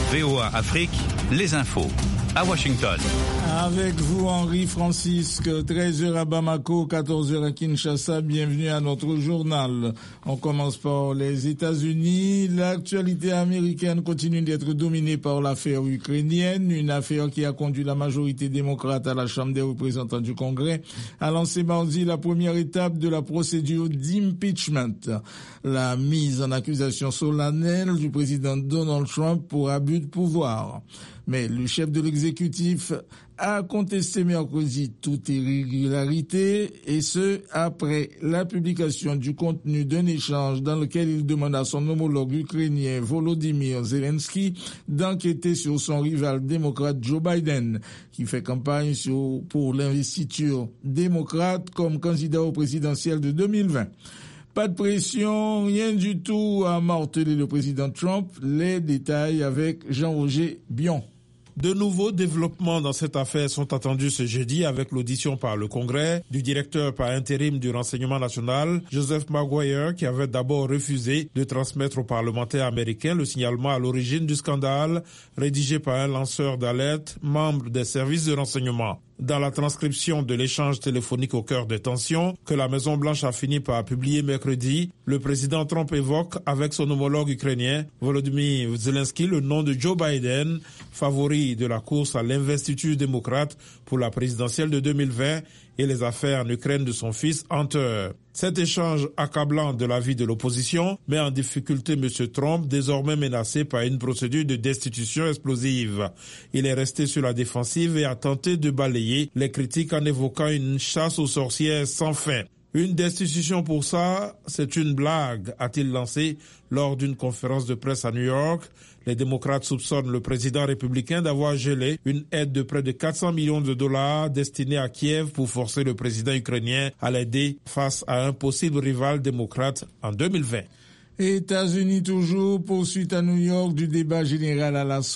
VOA Afrique, les infos. À Washington. Avec vous, Henri Francisque, 13h à Bamako, 14h à Kinshasa. Bienvenue à notre journal. On commence par les États-Unis. L'actualité américaine continue d'être dominée par l'affaire ukrainienne, une affaire qui a conduit la majorité démocrate à la Chambre des représentants du Congrès à lancer mardi la première étape de la procédure d'impeachment, la mise en accusation solennelle du président Donald Trump pour abus de pouvoir. Mais le chef de l'exécutif a contesté mercredi toute irrégularité, et ce, après la publication du contenu d'un échange dans lequel il demande à son homologue ukrainien Volodymyr Zelensky d'enquêter sur son rival démocrate Joe Biden, qui fait campagne pour l'investiture démocrate comme candidat au présidentiel de 2020. Pas de pression, rien du tout, a martelé le président Trump. Les détails avec Jean-Roger Bion. De nouveaux développements dans cette affaire sont attendus ce jeudi avec l'audition par le Congrès du directeur par intérim du renseignement national, Joseph Maguire, qui avait d'abord refusé de transmettre aux parlementaires américains le signalement à l'origine du scandale rédigé par un lanceur d'alerte, membre des services de renseignement. Dans la transcription de l'échange téléphonique au cœur des tensions que la Maison-Blanche a fini par publier mercredi, le président Trump évoque avec son homologue ukrainien Volodymyr Zelensky le nom de Joe Biden, favori de la course à l'investiture démocrate pour la présidentielle de 2020, et les affaires en Ukraine de son fils Hunter. Cet échange accablant de la vie de l'opposition met en difficulté M. Trump, désormais menacé par une procédure de destitution explosive. Il est resté sur la défensive et a tenté de balayer les critiques en évoquant une chasse aux sorcières sans fin. Une destitution pour ça, c'est une blague, a-t-il lancé lors d'une conférence de presse à New York. Les démocrates soupçonnent le président républicain d'avoir gelé une aide de près de 400 millions de dollars destinée à Kiev pour forcer le président ukrainien à l'aider face à un possible rival démocrate en 2020. États-Unis toujours, poursuite à New York du débat général à la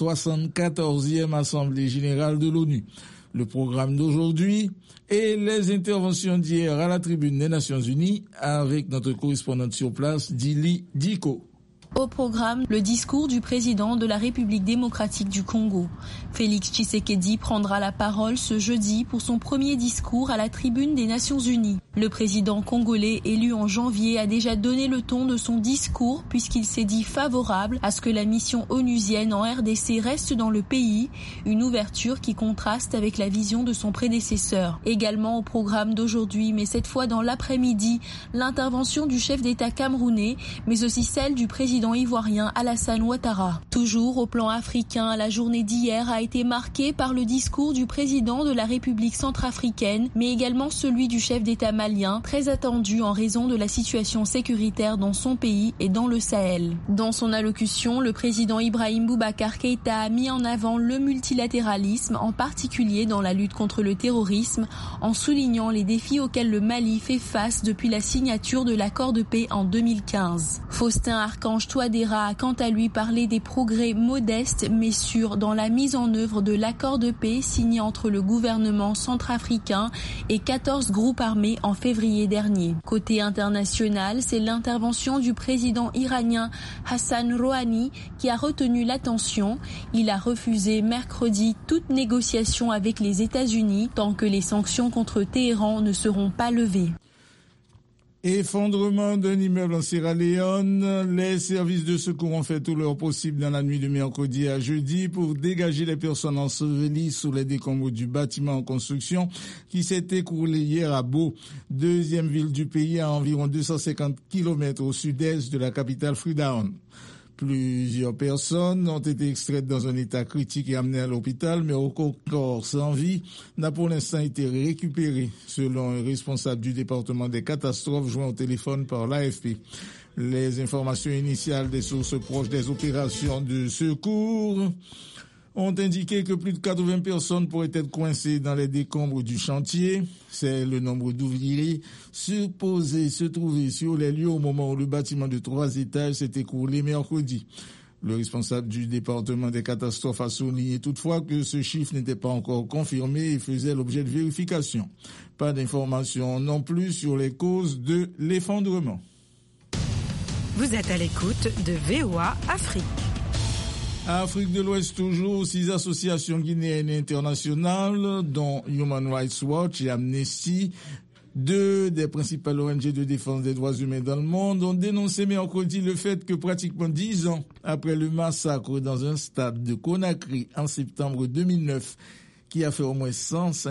74e Assemblée générale de l'ONU. Le programme d'aujourd'hui et les interventions d'hier à la tribune des Nations Unies avec notre correspondante sur place, Dili Diko. Au programme, le discours du président de la République démocratique du Congo. Félix Tshisekedi prendra la parole ce jeudi pour son premier discours à la tribune des Nations Unies. Le président congolais élu en janvier a déjà donné le ton de son discours puisqu'il s'est dit favorable à ce que la mission onusienne en RDC reste dans le pays, une ouverture qui contraste avec la vision de son prédécesseur. Également au programme d'aujourd'hui, mais cette fois dans l'après-midi, l'intervention du chef d'État camerounais, mais aussi celle du président ivoirien Alassane Ouattara. Toujours au plan africain, la journée d'hier a été marquée par le discours du président de la République centrafricaine, mais également celui du chef d'État malien, très attendu en raison de la situation sécuritaire dans son pays et dans le Sahel. Dans son allocution, le président Ibrahim Boubacar Keïta a mis en avant le multilatéralisme, en particulier dans la lutte contre le terrorisme, en soulignant les défis auxquels le Mali fait face depuis la signature de l'accord de paix en 2015. Faustin Archange Touadéra a quant à lui parlé des progrès modestes mais sûrs dans la mise en œuvre de l'accord de paix signé entre le gouvernement centrafricain et 14 groupes armés en février dernier. Côté international, c'est l'intervention du président iranien Hassan Rouhani qui a retenu l'attention. Il a refusé mercredi toute négociation avec les États-Unis tant que les sanctions contre Téhéran ne seront pas levées. Effondrement d'un immeuble en Sierra Leone. Les services de secours ont fait tout leur possible dans la nuit de mercredi à jeudi pour dégager les personnes ensevelies sous les décombres du bâtiment en construction qui s'est écroulé hier à Bo, deuxième ville du pays à environ 250 km au sud-est de la capitale Freetown. Plusieurs personnes ont été extraites dans un état critique et amenées à l'hôpital, mais aucun corps sans vie n'a pour l'instant été récupéré, selon un responsable du département des catastrophes joint au téléphone par l'AFP. Les informations initiales des sources proches des opérations de secours ont indiqué que plus de 80 personnes pourraient être coincées dans les décombres du chantier. C'est le nombre d'ouvriers supposés se trouver sur les lieux au moment où le bâtiment de 3 étages s'est écroulé mercredi. Le responsable du département des catastrophes a souligné toutefois que ce chiffre n'était pas encore confirmé et faisait l'objet de vérification. Pas d'informations non plus sur les causes de l'effondrement. Vous êtes à l'écoute de VOA Afrique. Afrique de l'Ouest toujours, 6 associations guinéennes et internationales, dont Human Rights Watch et Amnesty, 2 des principales ONG de défense des droits humains dans le monde, ont dénoncé mercredi le fait que pratiquement 10 ans après le massacre dans un stade de Conakry en septembre 2009, qui a fait au moins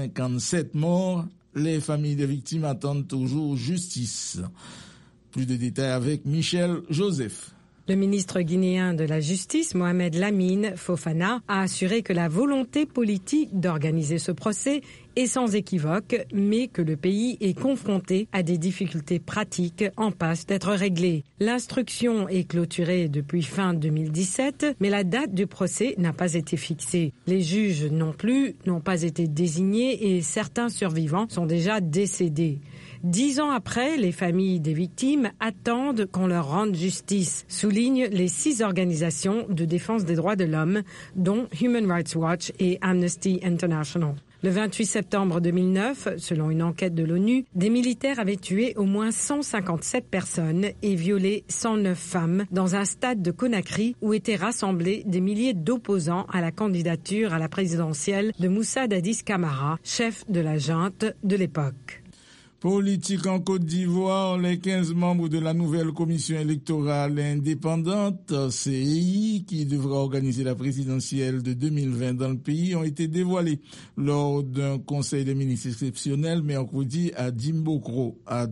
157 morts, les familles des victimes attendent toujours justice. Plus de détails avec Michel Joseph. Le ministre guinéen de la Justice, Mohamed Lamine Fofana, a assuré que la volonté politique d'organiser ce procès est sans équivoque, mais que le pays est confronté à des difficultés pratiques en passe d'être réglées. L'instruction est clôturée depuis fin 2017, mais la date du procès n'a pas été fixée. Les juges non plus n'ont pas été désignés et certains survivants sont déjà décédés. 10 ans après, les familles des victimes attendent qu'on leur rende justice, soulignent les 6 organisations de défense des droits de l'homme, dont Human Rights Watch et Amnesty International. Le 28 septembre 2009, selon une enquête de l'ONU, des militaires avaient tué au moins 157 personnes et violé 109 femmes dans un stade de Conakry où étaient rassemblés des milliers d'opposants à la candidature à la présidentielle de Moussa Dadis Camara, chef de la junte de l'époque. Politique en Côte d'Ivoire, les 15 membres de la nouvelle commission électorale indépendante, CEI, qui devra organiser la présidentielle de 2020 dans le pays, ont été dévoilés lors d'un conseil des ministres exceptionnel mercredi à Dimbokro, à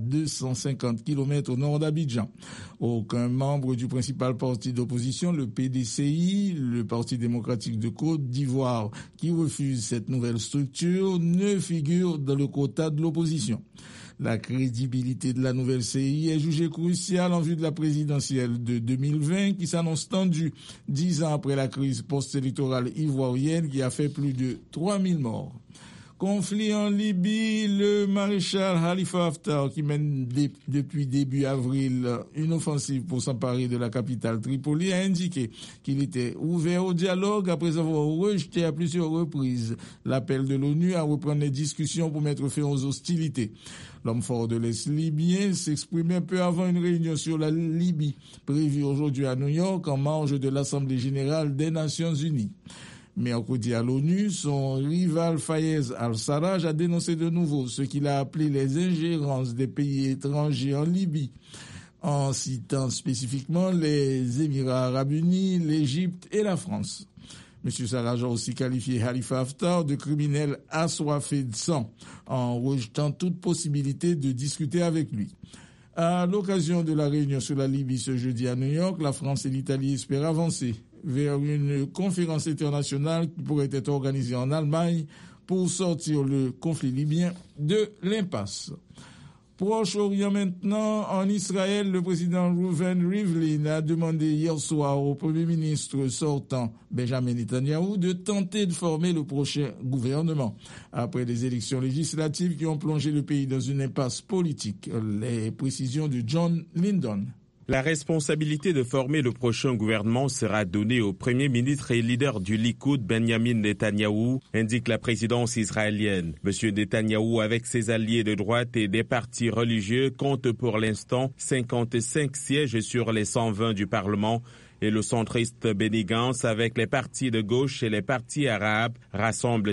250 km au nord d'Abidjan. Aucun membre du principal parti d'opposition, le PDCI, le Parti démocratique de Côte d'Ivoire, qui refuse cette nouvelle structure, ne figure dans le quota de l'opposition. La crédibilité de la nouvelle CI est jugée cruciale en vue de la présidentielle de 2020 qui s'annonce tendue 10 ans après la crise post-électorale ivoirienne qui a fait plus de 3000 morts. Conflit en Libye, le maréchal Khalifa Haftar, qui mène depuis début avril une offensive pour s'emparer de la capitale Tripoli, a indiqué qu'il était ouvert au dialogue après avoir rejeté à plusieurs reprises l'appel de l'ONU à reprendre les discussions pour mettre fin aux hostilités. L'homme fort de l'Est libyen s'exprimait peu avant une réunion sur la Libye prévue aujourd'hui à New York en marge de l'Assemblée générale des Nations unies. Mercredi à l'ONU, son rival Fayez al-Sarraj a dénoncé de nouveau ce qu'il a appelé les ingérences des pays étrangers en Libye, en citant spécifiquement les Émirats arabes unis, l'Égypte et la France. M. Sarraj a aussi qualifié Khalifa Haftar de criminel assoiffé de sang, en rejetant toute possibilité de discuter avec lui. À l'occasion de la réunion sur la Libye ce jeudi à New York, la France et l'Italie espèrent avancer vers une conférence internationale qui pourrait être organisée en Allemagne pour sortir le conflit libyen de l'impasse. Proche-Orient maintenant, en Israël, le président Reuven Rivlin a demandé hier soir au Premier ministre sortant Benjamin Netanyahou de tenter de former le prochain gouvernement après les élections législatives qui ont plongé le pays dans une impasse politique. Les précisions de John Lyndon. La responsabilité de former le prochain gouvernement sera donnée au Premier ministre et leader du Likoud, Benjamin Netanyahou, indique la présidence israélienne. Monsieur Netanyahou, avec ses alliés de droite et des partis religieux, compte pour l'instant 55 sièges sur les 120 du Parlement et le centriste Benny Gantz, avec les partis de gauche et les partis arabes, rassemble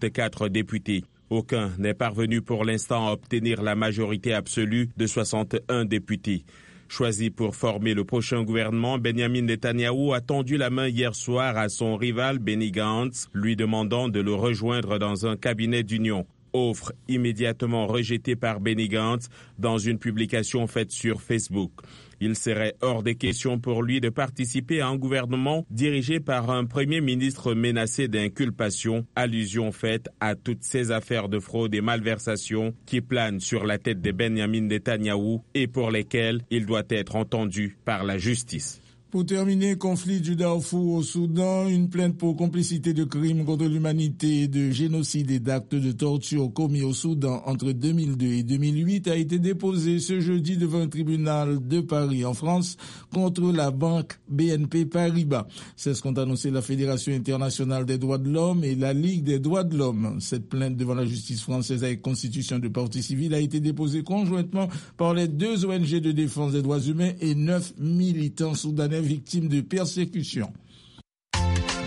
54 députés. Aucun n'est parvenu pour l'instant à obtenir la majorité absolue de 61 députés. Choisi pour former le prochain gouvernement, Benjamin Netanyahou a tendu la main hier soir à son rival Benny Gantz, lui demandant de le rejoindre dans un cabinet d'union. Offre immédiatement rejetée par Benny Gantz dans une publication faite sur Facebook. Il serait hors des questions pour lui de participer à un gouvernement dirigé par un premier ministre menacé d'inculpation, allusion faite à toutes ces affaires de fraude et malversation qui planent sur la tête de Benjamin Netanyahou et pour lesquelles il doit être entendu par la justice. Pour terminer, conflit du Darfour au Soudan, une plainte pour complicité de crimes contre l'humanité, de génocide et d'actes de torture commis au Soudan entre 2002 et 2008 a été déposée ce jeudi devant un tribunal de Paris en France contre la banque BNP Paribas. C'est ce qu'ont annoncé la Fédération internationale des droits de l'homme et la Ligue des droits de l'homme. Cette plainte devant la justice française avec constitution de partie civile a été déposée conjointement par les 2 ONG de défense des droits humains et 9 militants soudanais victimes de persécutions.